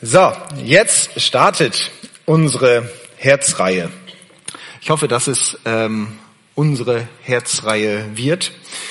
So, jetzt startet unsere Herzreihe. Ich hoffe, dass es unsere Herzreihe wird.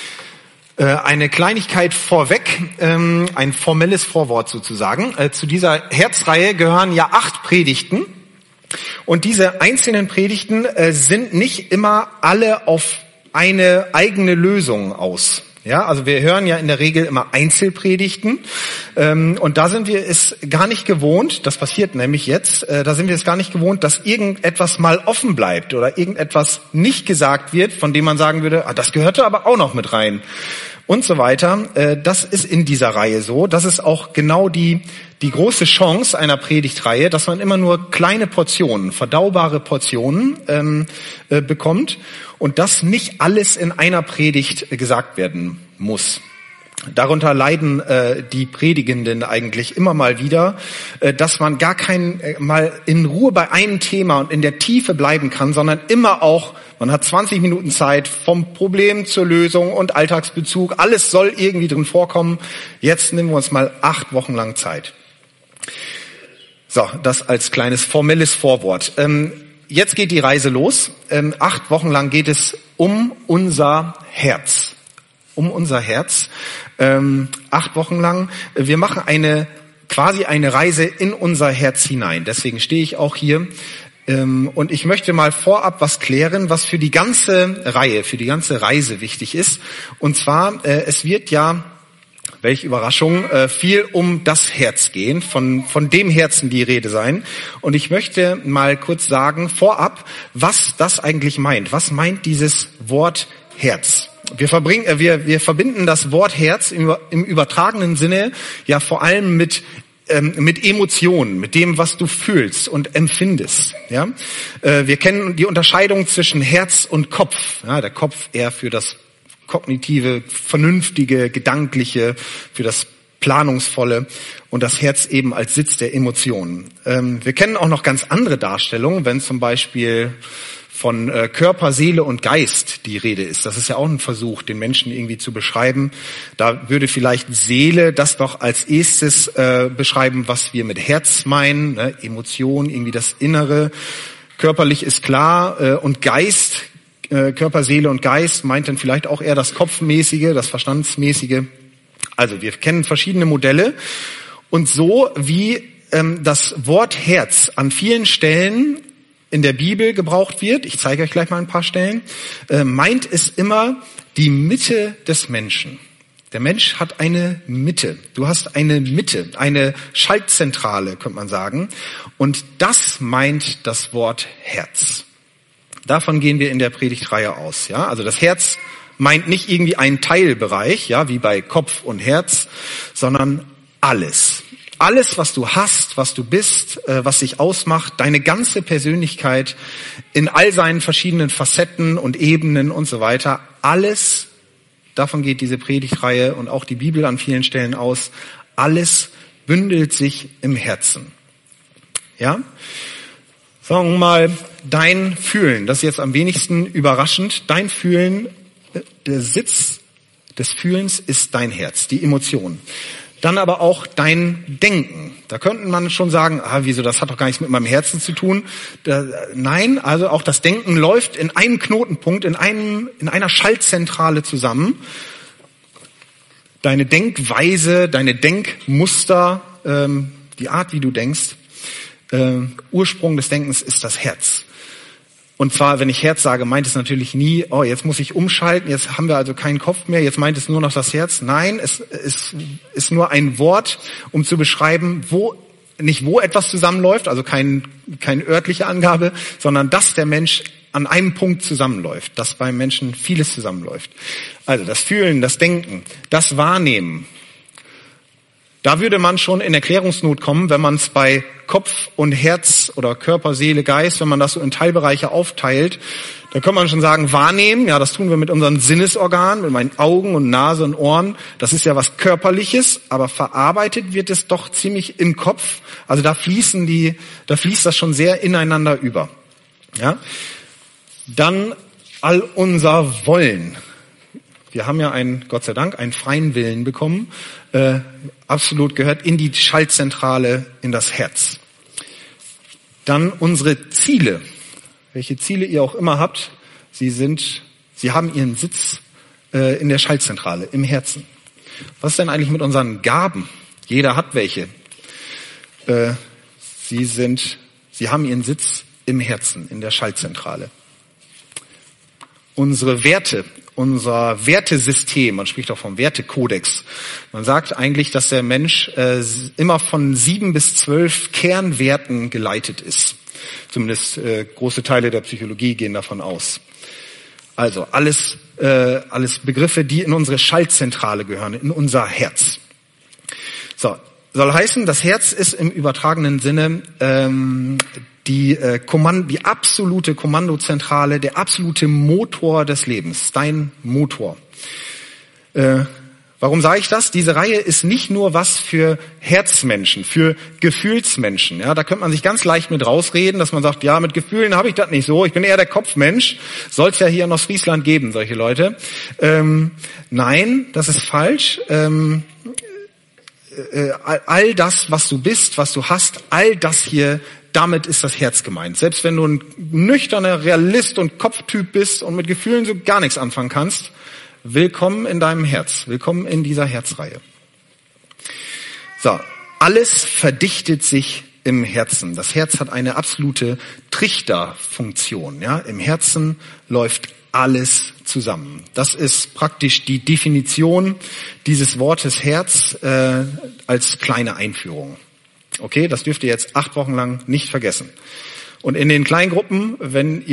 Eine Kleinigkeit vorweg, ein formelles Vorwort sozusagen. Zu dieser Herzreihe gehören ja 8 Predigten. Und diese einzelnen Predigten sind nicht immer alle auf eine eigene Lösung aus. Ja, also wir hören ja in der Regel immer Einzelpredigten und da sind wir es gar nicht gewohnt, das passiert nämlich jetzt, da sind wir es gar nicht gewohnt, dass irgendetwas mal offen bleibt oder irgendetwas nicht gesagt wird, von dem man sagen würde, das gehörte aber auch noch mit rein und so weiter. Das ist in dieser Reihe so. Das ist auch genau die große Chance einer Predigtreihe, dass man immer nur kleine Portionen, verdaubare Portionen bekommt und dass nicht alles in einer Predigt gesagt werden muss. Darunter leiden die Predigenden eigentlich immer mal wieder, dass man gar mal in Ruhe bei einem Thema und in der Tiefe bleiben kann, sondern immer auch, man hat 20 Minuten Zeit vom Problem zur Lösung und Alltagsbezug, alles soll irgendwie drin vorkommen. Jetzt nehmen wir uns mal 8 Wochen lang Zeit. So, das als kleines formelles Vorwort. Jetzt geht die Reise los. 8 Wochen lang geht es um unser Herz. Um unser Herz. 8 Wochen lang. Wir machen quasi eine Reise in unser Herz hinein. Deswegen stehe ich auch hier. Und ich möchte mal vorab was klären, was für die ganze Reihe, für die ganze Reise wichtig ist. Und zwar, es wird ja, welche Überraschung, viel um das Herz gehen, von dem Herzen die Rede sein. Und ich möchte mal kurz sagen, vorab, was das eigentlich meint. Was meint dieses Wort Herz? Wir verbinden das Wort Herz im übertragenen Sinne ja vor allem mit Emotionen, mit dem, was du fühlst und empfindest. Ja, wir kennen die Unterscheidung zwischen Herz und Kopf. Ja, der Kopf eher für das kognitive, vernünftige, gedankliche, für das Planungsvolle und das Herz eben als Sitz der Emotionen. Wir kennen auch noch ganz andere Darstellungen, wenn zum Beispiel von Körper, Seele und Geist die Rede ist. Das ist ja auch ein Versuch, den Menschen irgendwie zu beschreiben. Da würde vielleicht Seele das doch als erstes beschreiben, was wir mit Herz meinen, ne? Emotion, irgendwie das Innere. Körperlich ist klar und Geist, Körper, Seele und Geist meint dann vielleicht auch eher das Kopfmäßige, das Verstandsmäßige. Also wir kennen verschiedene Modelle und so wie das Wort Herz an vielen Stellen in der Bibel gebraucht wird, ich zeige euch gleich mal ein paar Stellen, meint es immer die Mitte des Menschen. Der Mensch hat eine Mitte. Du hast eine Mitte, eine Schaltzentrale, könnte man sagen. Und das meint das Wort Herz. Davon gehen wir in der Predigtreihe aus. Ja, also das Herz meint nicht irgendwie einen Teilbereich, ja, wie bei Kopf und Herz, sondern alles. Alles, was du hast, was du bist, was dich ausmacht, deine ganze Persönlichkeit in all seinen verschiedenen Facetten und Ebenen und so weiter, alles, davon geht diese Predigtreihe und auch die Bibel an vielen Stellen aus, alles bündelt sich im Herzen. Ja? Sagen wir mal, dein Fühlen, das ist jetzt am wenigsten überraschend, dein Fühlen, der Sitz des Fühlens ist dein Herz, die Emotion. Dann aber auch dein Denken. Da könnte man schon sagen, wieso, das hat doch gar nichts mit meinem Herzen zu tun. Nein, also auch das Denken läuft in einem Knotenpunkt, in einer Schaltzentrale zusammen. Deine Denkweise, deine Denkmuster, die Art, wie du denkst, Ursprung des Denkens ist das Herz. Und zwar, wenn ich Herz sage, meint es natürlich nie, jetzt muss ich umschalten, jetzt haben wir also keinen Kopf mehr, jetzt meint es nur noch das Herz. Nein, es ist nur ein Wort, um zu beschreiben, wo etwas zusammenläuft, also keine örtliche Angabe, sondern dass der Mensch an einem Punkt zusammenläuft, dass beim Menschen vieles zusammenläuft. Also das Fühlen, das Denken, das Wahrnehmen. Da würde man schon in Erklärungsnot kommen, wenn man es bei Kopf und Herz oder Körper, Seele, Geist, wenn man das so in Teilbereiche aufteilt, da kann man schon sagen, wahrnehmen, ja, das tun wir mit unseren Sinnesorganen, mit meinen Augen und Nase und Ohren, das ist ja was Körperliches, aber verarbeitet wird es doch ziemlich im Kopf, also da fließt das schon sehr ineinander über. Ja? Dann all unser Wollen. Wir haben ja Gott sei Dank, einen freien Willen bekommen. Absolut gehört in die Schaltzentrale, in das Herz. Dann unsere Ziele. Welche Ziele ihr auch immer habt, sie haben ihren Sitz in der Schaltzentrale, im Herzen. Was ist denn eigentlich mit unseren Gaben? Jeder hat welche. Sie haben ihren Sitz im Herzen, in der Schaltzentrale. Unsere Werte, unser Wertesystem, man spricht auch vom Wertekodex. Man sagt eigentlich, dass der Mensch immer von 7 bis 12 Kernwerten geleitet ist. Zumindest große Teile der Psychologie gehen davon aus. Also alles Begriffe, die in unsere Schaltzentrale gehören, in unser Herz. So, soll heißen, das Herz ist im übertragenen Sinne die absolute Kommandozentrale, der absolute Motor des Lebens, dein Motor. Warum sage ich das? Diese Reihe ist nicht nur was für Herzmenschen, für Gefühlsmenschen. Ja, da könnte man sich ganz leicht mit rausreden, dass man sagt, ja, mit Gefühlen habe ich das nicht so. Ich bin eher der Kopfmensch. Soll es ja hier in Ostfriesland geben, solche Leute. Nein, das ist falsch. All das, was du bist, was du hast, all das hier, damit ist das Herz gemeint. Selbst wenn du ein nüchterner Realist und Kopftyp bist und mit Gefühlen so gar nichts anfangen kannst, willkommen in deinem Herz, willkommen in dieser Herzreihe. So, alles verdichtet sich im Herzen. Das Herz hat eine absolute Trichterfunktion. Ja? Im Herzen läuft alles zusammen. Das ist praktisch die Definition dieses Wortes Herz als kleine Einführung. Okay, das dürft ihr jetzt 8 Wochen lang nicht vergessen. Und in den Kleingruppen, wenn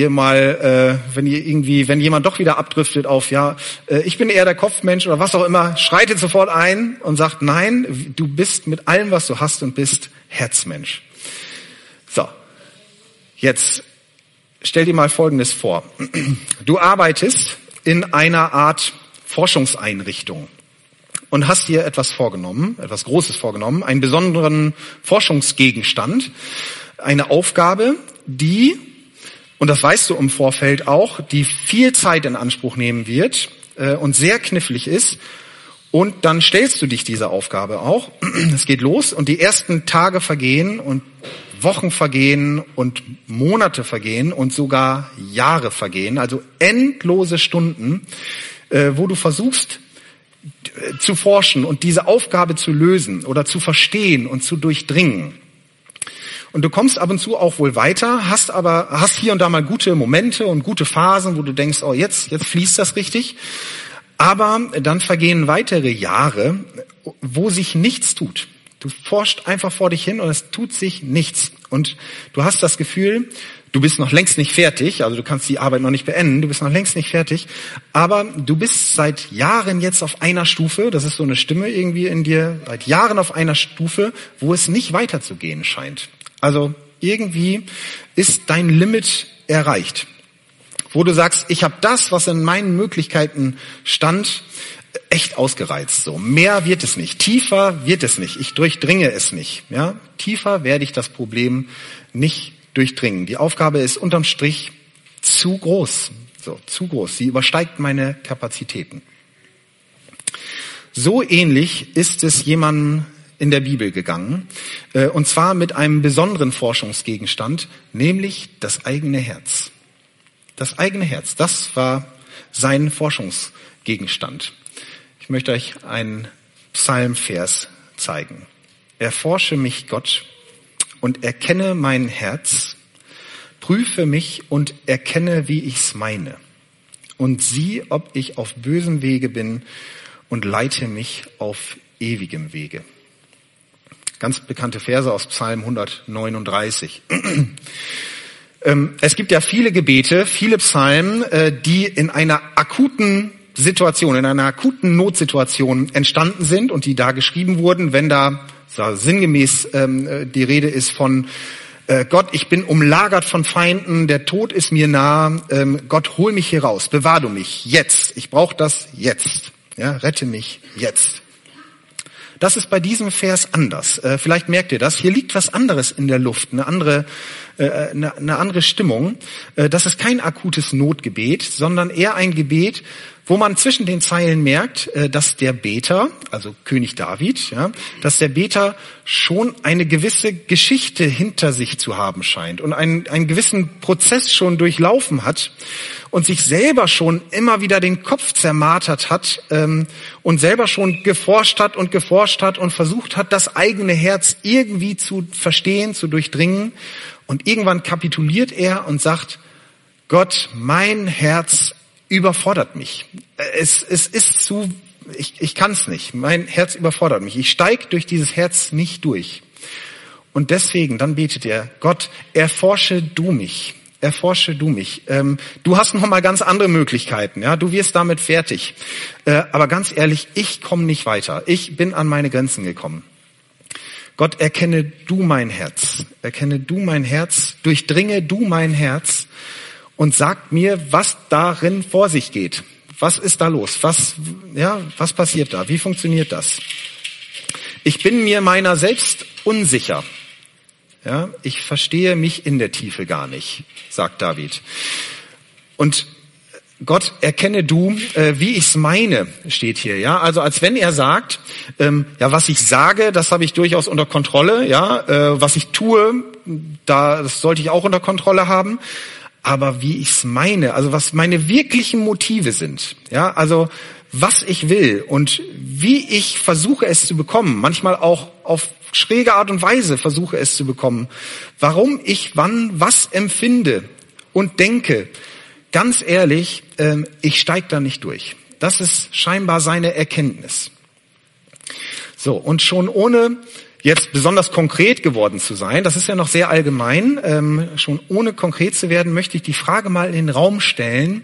jemand doch wieder abdriftet auf, ich bin eher der Kopfmensch oder was auch immer, schreitet sofort ein und sagt, nein, du bist mit allem, was du hast und bist, Herzmensch. So, jetzt stell dir mal Folgendes vor. Du arbeitest in einer Art Forschungseinrichtung und hast dir etwas Großes vorgenommen, einen besonderen Forschungsgegenstand, eine Aufgabe, die, und das weißt du im Vorfeld auch, die viel Zeit in Anspruch nehmen wird und sehr knifflig ist. Und dann stellst du dich dieser Aufgabe auch. Es geht los und die ersten Tage vergehen und Wochen vergehen und Monate vergehen und sogar Jahre vergehen. Also endlose Stunden, wo du versuchst zu forschen und diese Aufgabe zu lösen oder zu verstehen und zu durchdringen. Und du kommst ab und zu auch wohl weiter, hast hier und da mal gute Momente und gute Phasen, wo du denkst, oh, jetzt fließt das richtig. Aber dann vergehen weitere Jahre, wo sich nichts tut. Du forschst einfach vor dich hin und es tut sich nichts. Und du hast das Gefühl, du bist noch längst nicht fertig, also du kannst die Arbeit noch nicht beenden, du bist noch längst nicht fertig, aber du bist seit Jahren jetzt auf einer Stufe, das ist so eine Stimme irgendwie in dir, seit Jahren auf einer Stufe, wo es nicht weiterzugehen scheint. Also irgendwie ist dein Limit erreicht, wo du sagst, ich habe das, was in meinen Möglichkeiten stand, echt ausgereizt. So, mehr wird es nicht, tiefer wird es nicht, ich durchdringe es nicht. Ja, tiefer werde ich das Problem nicht durchdringen. Die Aufgabe ist unterm Strich zu groß, zu groß. Sie übersteigt meine Kapazitäten. So ähnlich ist es jemandem in der Bibel gegangen, und zwar mit einem besonderen Forschungsgegenstand, nämlich das eigene Herz. Das eigene Herz, das war sein Forschungsgegenstand. Ich möchte euch einen Psalmvers zeigen. Erforsche mich, Gott, und erkenne mein Herz, prüfe mich und erkenne, wie ich's meine. Und sieh, ob ich auf bösem Wege bin und leite mich auf ewigem Wege. Ganz bekannte Verse aus Psalm 139. Es gibt ja viele Gebete, viele Psalmen, die in einer akuten Situation, in einer akuten Notsituation entstanden sind und die da geschrieben wurden, wenn da sinngemäß die Rede ist von Gott, ich bin umlagert von Feinden, der Tod ist mir nah, Gott, hol mich hier raus, bewahr du mich jetzt, ich brauche das jetzt, ja, rette mich jetzt. Das ist bei diesem Vers anders. Vielleicht merkt ihr das. Hier liegt was anderes in der Luft, eine andere Stimmung. Das ist kein akutes Notgebet, sondern eher ein Gebet, wo man zwischen den Zeilen merkt, dass der Beter, also König David, ja, dass der Beter schon eine gewisse Geschichte hinter sich zu haben scheint und einen gewissen Prozess schon durchlaufen hat und sich selber schon immer wieder den Kopf zermartert hat und selber schon geforscht hat und versucht hat, das eigene Herz irgendwie zu verstehen, zu durchdringen. Und irgendwann kapituliert er und sagt, Gott, mein Herz überfordert mich. Es ist zu, ich kann es nicht. Mein Herz überfordert mich. Ich steige durch dieses Herz nicht durch. Und deswegen, dann betet er, Gott, erforsche du mich. Erforsche du mich. Du hast noch mal ganz andere Möglichkeiten. Ja, du wirst damit fertig. Aber ganz ehrlich, ich komme nicht weiter. Ich bin an meine Grenzen gekommen. Gott, erkenne du mein Herz. Erkenne du mein Herz. Durchdringe du mein Herz. Und sag mir, was darin vor sich geht. Was ist da los? Was passiert da? Wie funktioniert das? Ich bin mir meiner selbst unsicher. Ja, ich verstehe mich in der Tiefe gar nicht, sagt David. Und Gott, erkenne du, wie ich's meine, steht hier. Ja, also als wenn er sagt, was ich sage, das habe ich durchaus unter Kontrolle. Ja, was ich tue, das sollte ich auch unter Kontrolle haben. Aber wie ich's meine, also was meine wirklichen Motive sind, ja, also was ich will und wie ich versuche es zu bekommen, manchmal auch auf schräge Art und Weise versuche es zu bekommen, warum ich wann was empfinde und denke, ganz ehrlich, ich steige da nicht durch. Das ist scheinbar seine Erkenntnis. So, und schon ohne jetzt besonders konkret geworden zu sein, das ist ja noch sehr allgemein, schon ohne konkret zu werden, möchte ich die Frage mal in den Raum stellen.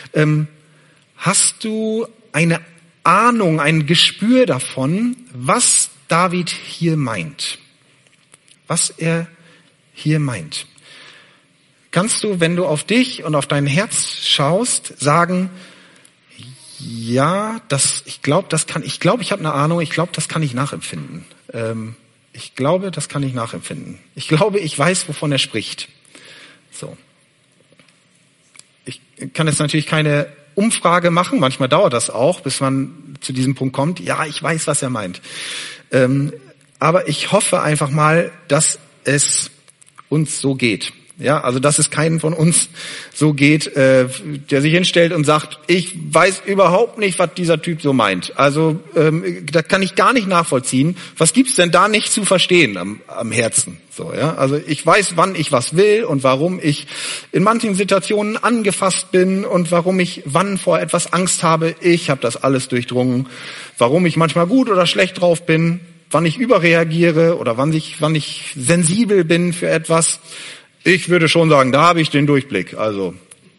Hast du eine Ahnung, ein Gespür davon, was David hier meint? Was er hier meint? Kannst du, wenn du auf dich und auf dein Herz schaust, sagen, ja, ich glaube, ich habe eine Ahnung, ich glaube, das kann ich nachempfinden. Ich glaube, das kann ich nachempfinden. Ich glaube, ich weiß, wovon er spricht. So. Ich kann jetzt natürlich keine Umfrage machen. Manchmal dauert das auch, bis man zu diesem Punkt kommt. Ja, ich weiß, was er meint. Aber ich hoffe einfach mal, dass es uns so geht. Ja, also dass es keinen von uns so geht, der sich hinstellt und sagt, ich weiß überhaupt nicht, was dieser Typ so meint. Also da kann ich gar nicht nachvollziehen. Was gibt's denn da nicht zu verstehen am Herzen? So, ja, also ich weiß, wann ich was will und warum ich in manchen Situationen angefasst bin und warum ich wann vor etwas Angst habe. Ich habe das alles durchdrungen. Warum ich manchmal gut oder schlecht drauf bin, wann ich überreagiere oder wann ich sensibel bin für etwas. Ich würde schon sagen, da habe ich den Durchblick. Also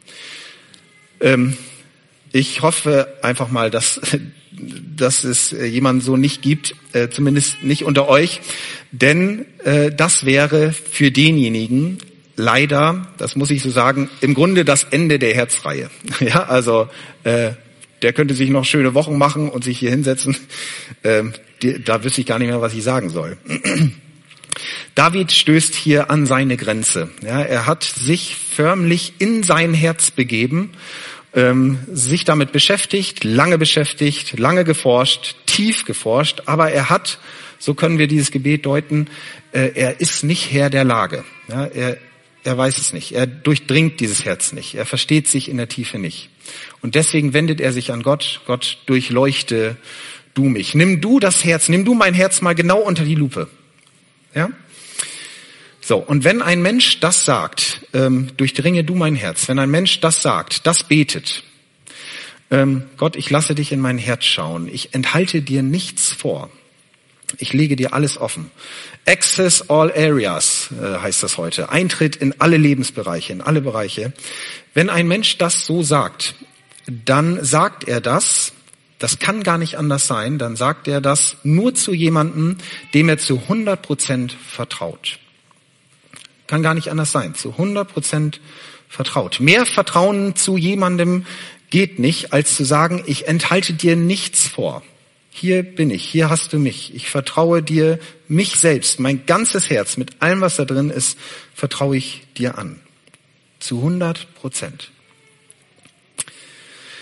ich hoffe einfach mal, dass es jemanden so nicht gibt, zumindest nicht unter euch, denn das wäre für denjenigen leider, das muss ich so sagen, im Grunde das Ende der Herzreihe. Ja, also der könnte sich noch schöne Wochen machen und sich hier hinsetzen. Da wüsste ich gar nicht mehr, was ich sagen soll. David stößt hier an seine Grenze. Ja, er hat sich förmlich in sein Herz begeben, sich damit beschäftigt, lange geforscht, tief geforscht, aber er hat, so können wir dieses Gebet deuten, er ist nicht Herr der Lage. Ja, er weiß es nicht, er durchdringt dieses Herz nicht, er versteht sich in der Tiefe nicht. Und deswegen wendet er sich an Gott, Gott, durchleuchte du mich. Nimm du mein Herz mal genau unter die Lupe. Ja? So, und wenn ein Mensch das sagt, durchdringe du mein Herz, wenn ein Mensch das sagt, das betet, Gott, ich lasse dich in mein Herz schauen, ich enthalte dir nichts vor, ich lege dir alles offen. Access all areas heißt das heute, Eintritt in alle Lebensbereiche, in alle Bereiche. Wenn ein Mensch das so sagt, dann sagt er das kann gar nicht anders sein, dann sagt er das nur zu jemandem, dem er zu 100% vertraut. Kann gar nicht anders sein, zu 100% vertraut. Mehr Vertrauen zu jemandem geht nicht, als zu sagen, ich enthalte dir nichts vor. Hier bin ich, hier hast du mich. Ich vertraue dir mich selbst, mein ganzes Herz, mit allem, was da drin ist, vertraue ich dir an. Zu 100%.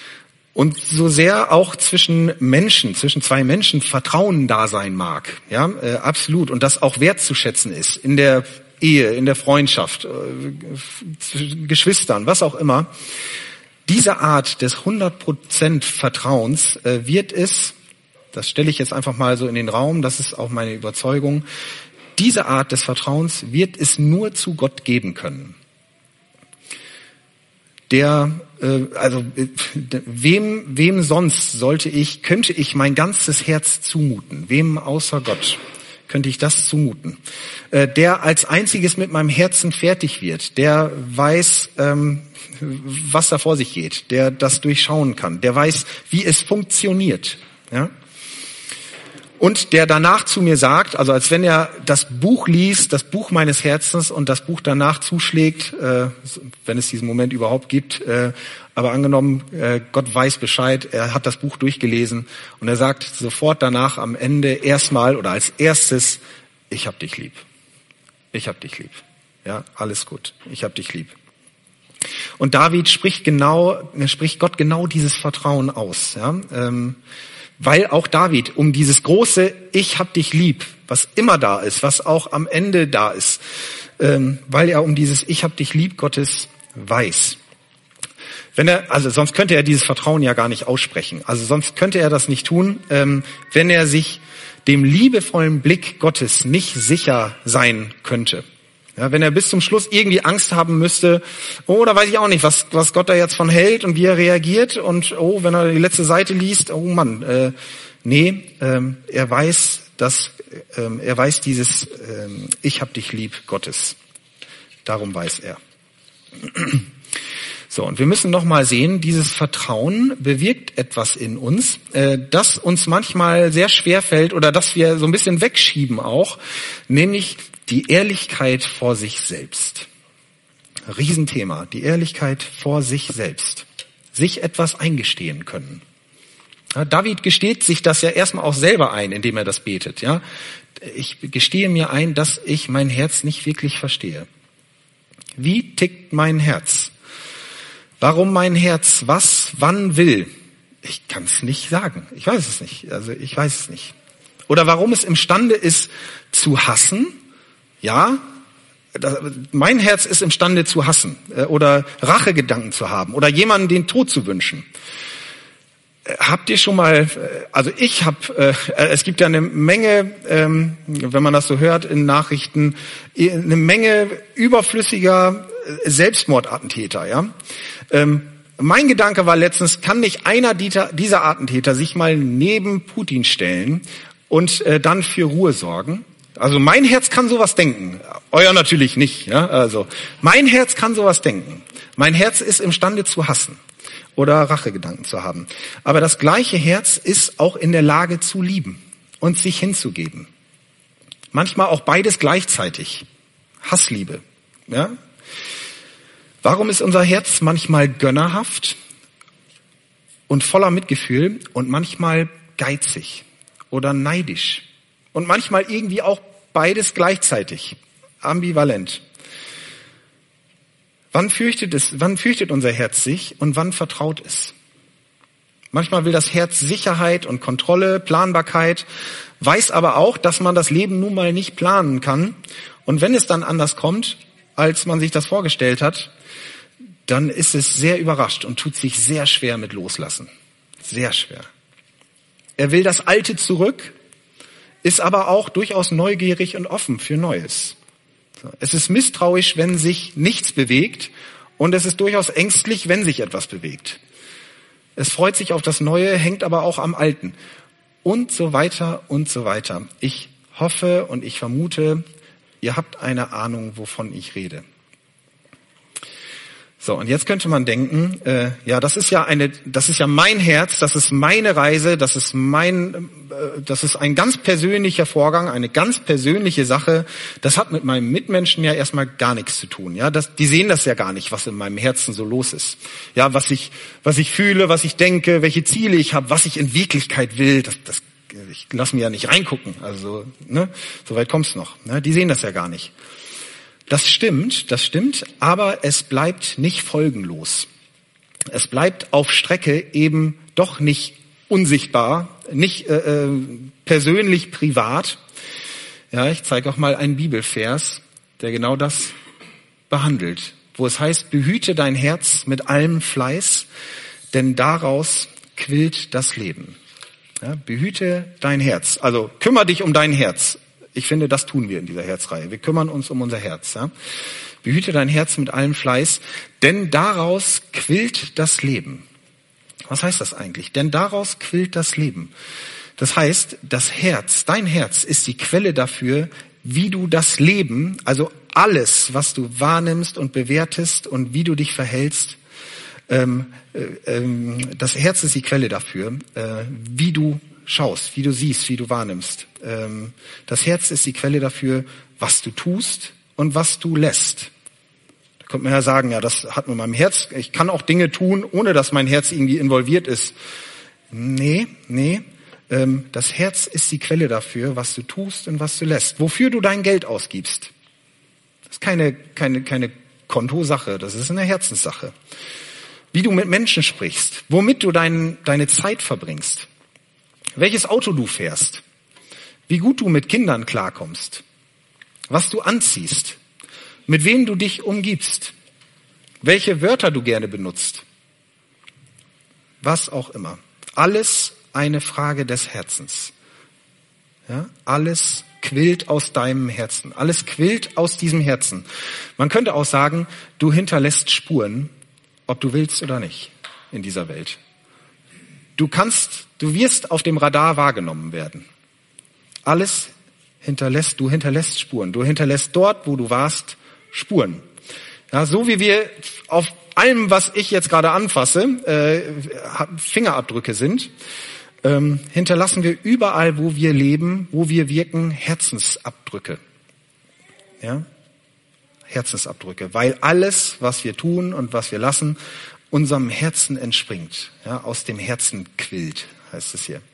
Und so sehr auch zwischen zwei Menschen Vertrauen da sein mag, ja, absolut. Und das auch wertzuschätzen ist in der Ehe, in der Freundschaft, zwischen Geschwistern, was auch immer. Diese Art des 100% Vertrauens wird es, das stelle ich jetzt einfach mal so in den Raum, das ist auch meine Überzeugung, diese Art des Vertrauens wird es nur zu Gott geben können. Wem sonst könnte ich mein ganzes Herz zumuten? Wem außer Gott könnte ich das zumuten? Der als einziges mit meinem Herzen fertig wird, der weiß, was da vor sich geht, der das durchschauen kann, der weiß, wie es funktioniert, ja? Und der danach zu mir sagt, also als wenn er das Buch liest, das Buch meines Herzens und das Buch danach zuschlägt, wenn es diesen Moment überhaupt gibt, aber angenommen, Gott weiß Bescheid, er hat das Buch durchgelesen und er sagt sofort danach am Ende erstmal oder als erstes, ich hab dich lieb. Ich hab dich lieb. Ja, alles gut. Ich hab dich lieb. Und David spricht Gott genau dieses Vertrauen aus, ja, weil auch David um dieses große Ich hab dich lieb, was immer da ist, was auch am Ende da ist, weil er um dieses Ich hab dich lieb Gottes weiß. Sonst könnte er dieses Vertrauen ja gar nicht aussprechen. Also sonst könnte er das nicht tun, wenn er sich dem liebevollen Blick Gottes nicht sicher sein könnte. Ja, wenn er bis zum Schluss irgendwie Angst haben müsste, da weiß ich auch nicht, was Gott da jetzt von hält und wie er reagiert und wenn er die letzte Seite liest, er weiß, dieses Ich hab dich lieb Gottes. Darum weiß er. So, und wir müssen noch mal sehen, dieses Vertrauen bewirkt etwas in uns, das uns manchmal sehr schwer fällt oder das wir so ein bisschen wegschieben auch, nämlich die Ehrlichkeit vor sich selbst. Riesenthema, die Ehrlichkeit vor sich selbst. Sich etwas eingestehen können. Ja, David gesteht sich das ja erstmal auch selber ein, indem er das betet. Ja, ich gestehe mir ein, dass ich mein Herz nicht wirklich verstehe. Wie tickt mein Herz? Warum mein Herz was, wann will? Ich kann es nicht sagen. Ich weiß es nicht. Ich weiß es nicht. Oder warum es imstande ist zu hassen? Ja, mein Herz ist imstande zu hassen oder Rachegedanken zu haben oder jemanden den Tod zu wünschen. Habt ihr schon mal, es gibt ja eine Menge, wenn man das so hört in Nachrichten, eine Menge überflüssiger Selbstmordattentäter, ja. Mein Gedanke war letztens, kann nicht einer dieser Attentäter sich mal neben Putin stellen und dann für Ruhe sorgen? Also mein Herz kann sowas denken. Euer natürlich nicht, ja. Also mein Herz kann sowas denken. Mein Herz ist imstande zu hassen oder Rachegedanken zu haben. Aber das gleiche Herz ist auch in der Lage zu lieben und sich hinzugeben. Manchmal auch beides gleichzeitig. Hassliebe, ja. Warum ist unser Herz manchmal gönnerhaft und voller Mitgefühl und manchmal geizig oder neidisch und manchmal irgendwie auch beides gleichzeitig, ambivalent? Wann fürchtet unser Herz sich und wann vertraut es? Manchmal will das Herz Sicherheit und Kontrolle, Planbarkeit, weiß aber auch, dass man das Leben nun mal nicht planen kann. Und wenn es dann anders kommt, als man sich das vorgestellt hat, dann ist es sehr überrascht und tut sich sehr schwer mit Loslassen. Sehr schwer. Er will das Alte zurück, ist aber auch durchaus neugierig und offen für Neues. Es ist misstrauisch, wenn sich nichts bewegt, und es ist durchaus ängstlich, wenn sich etwas bewegt. Es freut sich auf das Neue, hängt aber auch am Alten. Und so weiter und so weiter. Ich hoffe und ich vermute, ihr habt eine Ahnung, wovon ich rede. So, und jetzt könnte man denken, das ist ja mein Herz, das ist meine Reise, das ist ein ganz persönlicher Vorgang, eine ganz persönliche Sache. Das hat mit meinem Mitmenschen ja erstmal gar nichts zu tun. Ja, die sehen das ja gar nicht, was in meinem Herzen so los ist. Ja, was ich fühle, was ich denke, welche Ziele ich habe, was ich in Wirklichkeit will. Ich lasse mir ja nicht reingucken. Also, so weit kommt's noch. Die sehen das ja gar nicht. Das stimmt, aber es bleibt nicht folgenlos. Es bleibt auf Strecke eben doch nicht unsichtbar, nicht persönlich privat. Ja, ich zeige auch mal einen Bibelvers, der genau das behandelt, wo es heißt, behüte dein Herz mit allem Fleiß, denn daraus quillt das Leben. Ja, behüte dein Herz, also kümmere dich um dein Herz. Ich finde, das tun wir in dieser Herzreihe. Wir kümmern uns um unser Herz. Ja? Behüte dein Herz mit allem Fleiß, denn daraus quillt das Leben. Was heißt das eigentlich? Denn daraus quillt das Leben. Das heißt, das Herz, dein Herz ist die Quelle dafür, wie du das Leben, also alles, was du wahrnimmst und bewertest und wie du dich verhältst, das Herz ist die Quelle dafür, wie du schaust, wie du siehst, wie du wahrnimmst. Das Herz ist die Quelle dafür, was du tust und was du lässt. Da könnte man ja sagen, ja, das hat mit meinem Herz, ich kann auch Dinge tun, ohne dass mein Herz irgendwie involviert ist. Nee. Das Herz ist die Quelle dafür, was du tust und was du lässt. Wofür du dein Geld ausgibst. Das ist keine Kontosache, das ist eine Herzenssache. Wie du mit Menschen sprichst, womit du deine Zeit verbringst, welches Auto du fährst, wie gut du mit Kindern klarkommst, was du anziehst, mit wem du dich umgibst, welche Wörter du gerne benutzt, was auch immer. Alles eine Frage des Herzens. Ja, alles quillt aus deinem Herzen. Alles quillt aus diesem Herzen. Man könnte auch sagen, du hinterlässt Spuren, ob du willst oder nicht, in dieser Welt. Du wirst auf dem Radar wahrgenommen werden. Alles du hinterlässt Spuren. Du hinterlässt dort, wo du warst, Spuren. Ja, so wie wir auf allem, was ich jetzt gerade anfasse, Fingerabdrücke sind, hinterlassen wir überall, wo wir leben, wo wir wirken, Herzensabdrücke. Ja? Herzensabdrücke, weil alles, was wir tun und was wir lassen, unserem Herzen entspringt. Ja? Aus dem Herzen quillt, heißt es hier.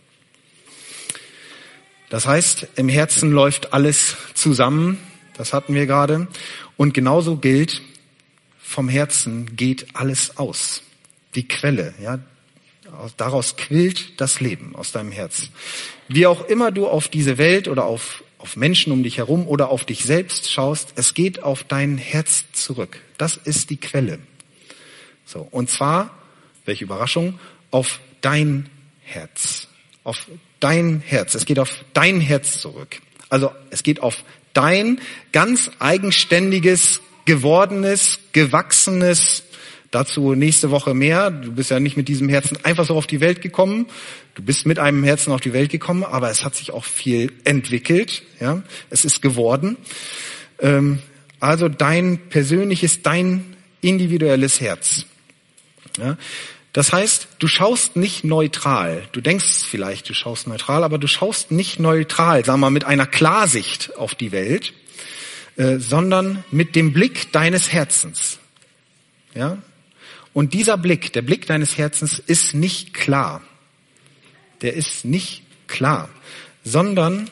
Das heißt, im Herzen läuft alles zusammen, das hatten wir gerade. Und genauso gilt, vom Herzen geht alles aus. Die Quelle, ja, daraus quillt das Leben aus deinem Herz. Wie auch immer du auf diese Welt oder auf Menschen um dich herum oder auf dich selbst schaust, es geht auf dein Herz zurück. Das ist die Quelle. So, und zwar, welche Überraschung, auf dein Herz. Auf dein Herz. Es geht auf dein Herz zurück. Also es geht auf dein ganz eigenständiges, gewordenes, gewachsenes, dazu nächste Woche mehr. Du bist ja nicht mit diesem Herzen einfach so auf die Welt gekommen. Du bist mit einem Herzen auf die Welt gekommen, aber es hat sich auch viel entwickelt. Ja, es ist geworden. Also dein persönliches, dein individuelles Herz. Ja, das heißt, du schaust nicht neutral. Du denkst vielleicht, du schaust neutral, aber du schaust nicht neutral, sagen wir mal, mit einer Klarsicht auf die Welt, sondern mit dem Blick deines Herzens. Ja? Und dieser Blick, der Blick deines Herzens ist nicht klar. Der ist nicht klar, sondern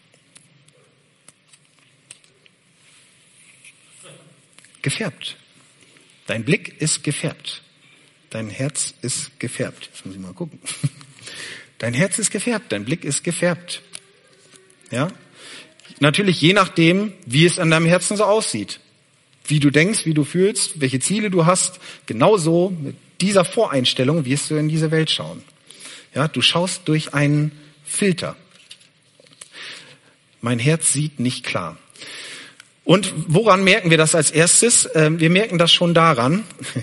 gefärbt. Dein Blick ist gefärbt. Dein Herz ist gefärbt. Jetzt muss ich mal gucken. Dein Herz ist gefärbt, dein Blick ist gefärbt. Ja? Natürlich je nachdem, wie es an deinem Herzen so aussieht. Wie du denkst, wie du fühlst, welche Ziele du hast. Genauso mit dieser Voreinstellung wirst du in diese Welt schauen. Ja, du schaust durch einen Filter. Mein Herz sieht nicht klar. Und woran merken wir das als erstes? Wir merken das schon daran,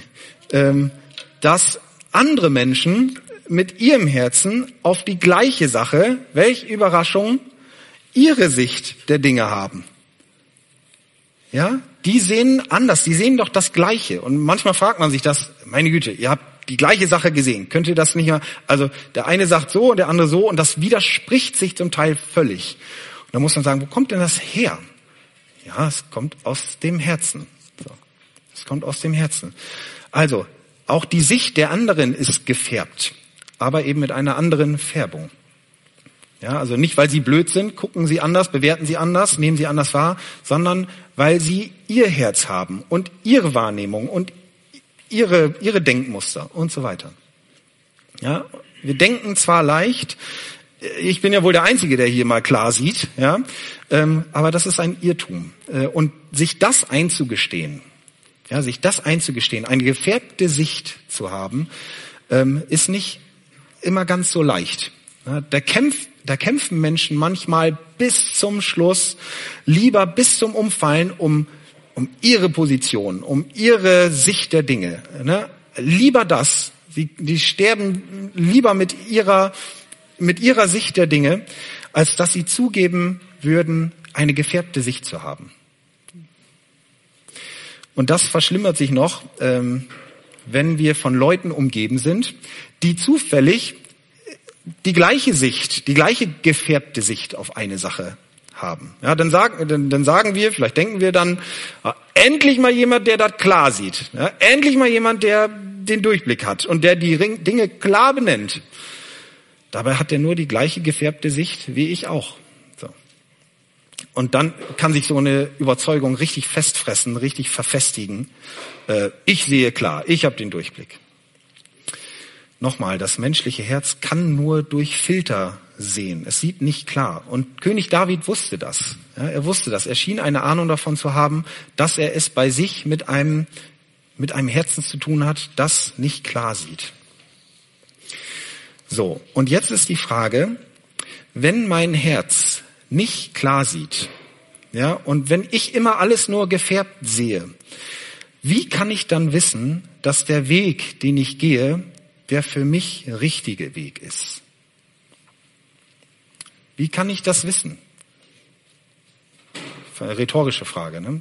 dass andere Menschen mit ihrem Herzen auf die gleiche Sache, welche Überraschung, ihre Sicht der Dinge haben. Ja, die sehen anders, die sehen doch das Gleiche. Und manchmal fragt man sich das, meine Güte, ihr habt die gleiche Sache gesehen. Könnt ihr das nicht mal, also der eine sagt so und der andere so und das widerspricht sich zum Teil völlig. Und da muss man sagen, wo kommt denn das her? Ja, es kommt aus dem Herzen. So. Es kommt aus dem Herzen. Also, auch die Sicht der anderen ist gefärbt, aber eben mit einer anderen Färbung. Ja, also nicht, weil sie blöd sind, gucken sie anders, bewerten sie anders, nehmen sie anders wahr, sondern weil sie ihr Herz haben und ihre Wahrnehmung und ihre Denkmuster und so weiter. Ja, wir denken zwar leicht, ich bin ja wohl der Einzige, der hier mal klar sieht, ja, aber das ist ein Irrtum. Und sich das einzugestehen, eine gefärbte Sicht zu haben, ist nicht immer ganz so leicht. Ja, da kämpfen Menschen manchmal bis zum Schluss, lieber bis zum Umfallen, um ihre Position, um ihre Sicht der Dinge. Ne? Lieber das, die sterben lieber mit ihrer Sicht der Dinge, als dass sie zugeben würden, eine gefärbte Sicht zu haben. Und das verschlimmert sich noch, wenn wir von Leuten umgeben sind, die zufällig die gleiche gefärbte Sicht auf eine Sache haben. Ja, dann sagen wir, vielleicht denken wir dann, endlich mal jemand, der das klar sieht. Ja, endlich mal jemand, der den Durchblick hat und der die Dinge klar benennt. Dabei hat er nur die gleiche gefärbte Sicht wie ich auch. So. Und dann kann sich so eine Überzeugung richtig festfressen, richtig verfestigen. Ich sehe klar, ich habe den Durchblick. Nochmal, das menschliche Herz kann nur durch Filter sehen. Es sieht nicht klar. Und König David wusste das. Ja, er wusste das. Er schien eine Ahnung davon zu haben, dass er es bei sich mit einem Herzen zu tun hat, das nicht klar sieht. So, und jetzt ist die Frage, wenn mein Herz nicht klar sieht, ja, und wenn ich immer alles nur gefärbt sehe, wie kann ich dann wissen, dass der Weg, den ich gehe, der für mich richtige Weg ist? Wie kann ich das wissen? Eine rhetorische Frage, ne?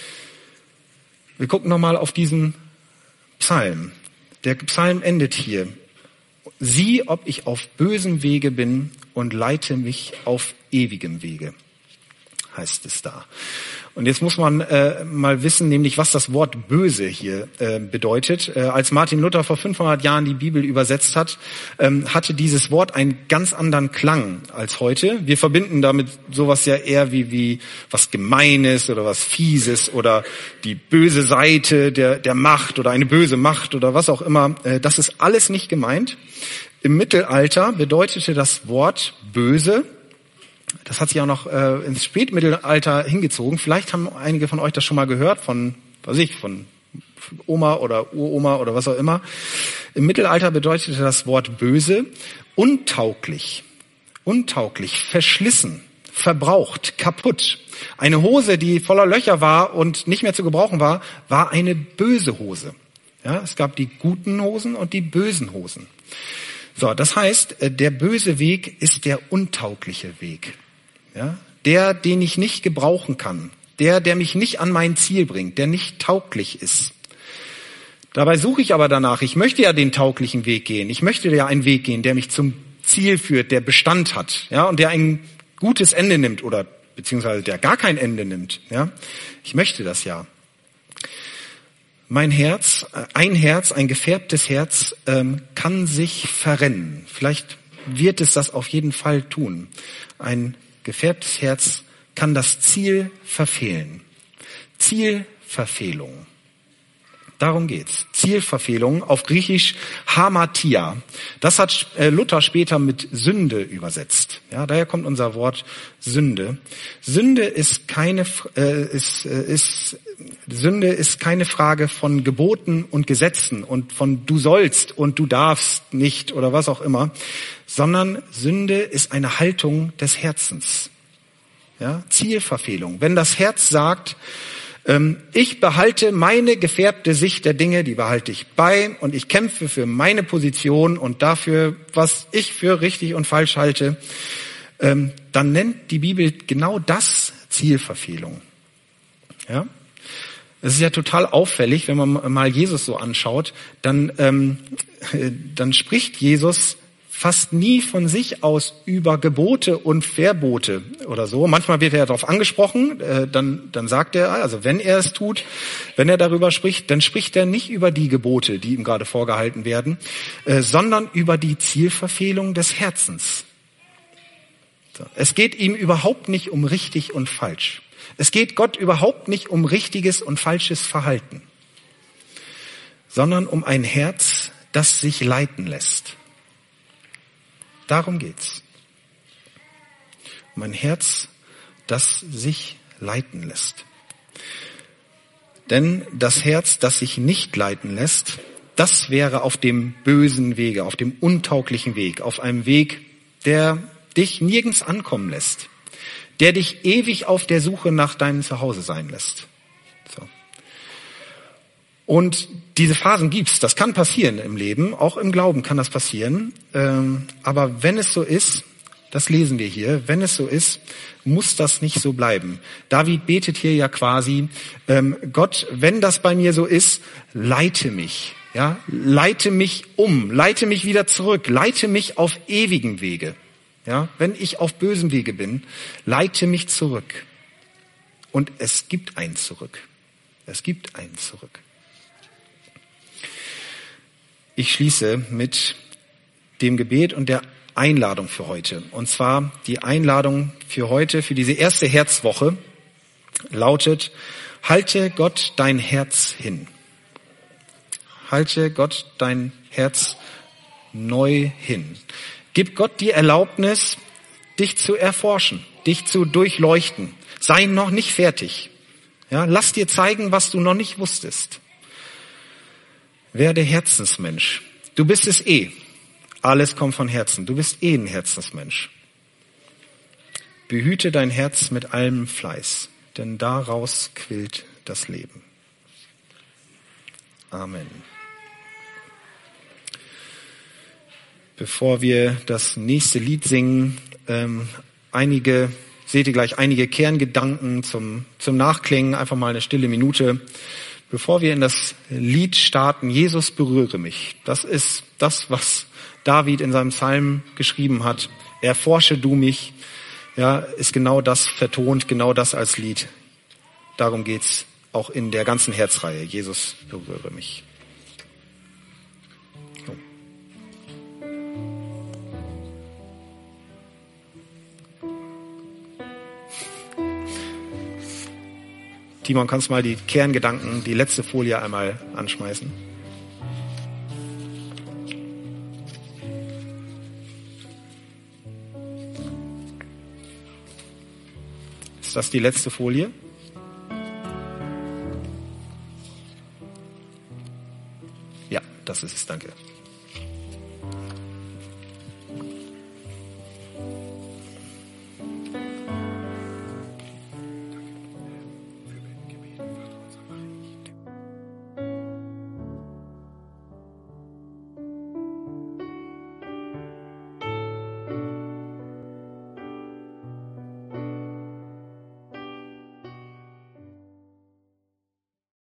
Wir gucken nochmal auf diesen Psalm. Der Psalm endet hier. Sieh, ob ich auf bösem Wege bin und leite mich auf ewigem Wege, heißt es da. Und jetzt muss man mal wissen, nämlich was das Wort böse hier bedeutet. Als Martin Luther vor 500 Jahren die Bibel übersetzt hat, hatte dieses Wort einen ganz anderen Klang als heute. Wir verbinden damit sowas ja eher wie was Gemeines oder was Fieses oder die böse Seite der Macht oder eine böse Macht oder was auch immer. Das ist alles nicht gemeint. Im Mittelalter bedeutete das Wort böse, das hat sich auch noch ins Spätmittelalter hingezogen. Vielleicht haben einige von euch das schon mal gehört von Oma oder Uroma oder was auch immer. Im Mittelalter bedeutete das Wort böse untauglich, verschlissen, verbraucht, kaputt. Eine Hose, die voller Löcher war und nicht mehr zu gebrauchen war, war eine böse Hose. Ja, es gab die guten Hosen und die bösen Hosen. So, das heißt, der böse Weg ist der untaugliche Weg. Ja, der, den ich nicht gebrauchen kann. Der mich nicht an mein Ziel bringt, der nicht tauglich ist. Dabei suche ich aber danach. Ich möchte ja den tauglichen Weg gehen. Ich möchte ja einen Weg gehen, der mich zum Ziel führt, der Bestand hat, ja, und der ein gutes Ende nimmt oder beziehungsweise der gar kein Ende nimmt. Ja, ich möchte das ja. Mein Herz, ein gefärbtes Herz, kann sich verrennen. Vielleicht wird es das auf jeden Fall tun. Ein gefärbtes Herz kann das Ziel verfehlen. Zielverfehlung. Darum geht's. Zielverfehlung, auf Griechisch Hamatia. Das hat Luther später mit Sünde übersetzt. Ja, daher kommt unser Wort Sünde. Sünde ist keine Frage von Geboten und Gesetzen und von du sollst und du darfst nicht oder was auch immer, sondern Sünde ist eine Haltung des Herzens. Ja, Zielverfehlung. Wenn das Herz sagt, ich behalte meine gefärbte Sicht der Dinge, die behalte ich bei und ich kämpfe für meine Position und dafür, was ich für richtig und falsch halte, dann nennt die Bibel genau das Zielverfehlung. Ja? Es ist ja total auffällig, wenn man mal Jesus so anschaut, dann spricht Jesus fast nie von sich aus über Gebote und Verbote oder so. Manchmal wird er darauf angesprochen, dann sagt er, also wenn er es tut, wenn er darüber spricht, dann spricht er nicht über die Gebote, die ihm gerade vorgehalten werden, sondern über die Zielverfehlung des Herzens. Es geht ihm überhaupt nicht um richtig und falsch. Es geht Gott überhaupt nicht um richtiges und falsches Verhalten. sondern um ein Herz, das sich leiten lässt. Darum geht's. Um ein Herz, das sich leiten lässt. Denn das Herz, das sich nicht leiten lässt, das wäre auf dem bösen Wege, auf dem untauglichen Weg, auf einem Weg, der dich nirgends ankommen lässt, der dich ewig auf der Suche nach deinem Zuhause sein lässt. So. Und diese Phasen gibt's, das kann passieren im Leben, auch im Glauben kann das passieren, aber wenn es so ist, das lesen wir hier, wenn es so ist, muss das nicht so bleiben. David betet hier ja quasi, Gott, wenn das bei mir so ist, leite mich. Ja, leite mich um, leite mich wieder zurück, leite mich auf ewigen Wege. Ja, wenn ich auf bösem Wege bin, leite mich zurück. Und es gibt ein Zurück. Es gibt ein Zurück. Ich schließe mit dem Gebet und der Einladung für heute. Und zwar die Einladung für heute, für diese erste Herzwoche, lautet, halte Gott dein Herz hin. Halte Gott dein Herz neu hin. Gib Gott die Erlaubnis, dich zu erforschen, dich zu durchleuchten. Sei noch nicht fertig. Ja, lass dir zeigen, was du noch nicht wusstest. Werde Herzensmensch. Du bist es eh. Alles kommt von Herzen. Du bist eh ein Herzensmensch. Behüte dein Herz mit allem Fleiß, denn daraus quillt das Leben. Amen. Bevor wir das nächste Lied singen, seht ihr gleich einige Kerngedanken zum Nachklingen, einfach mal eine stille Minute. Bevor wir in das Lied starten, Jesus berühre mich. Das ist das, was David in seinem Psalm geschrieben hat. Erforsche du mich, ja, ist genau das vertont, genau das als Lied. Darum geht's auch in der ganzen Herzreihe. Jesus berühre mich. Timon, kannst du mal die Kerngedanken, die letzte Folie einmal anschmeißen? Ist das die letzte Folie? Ja, das ist es, danke.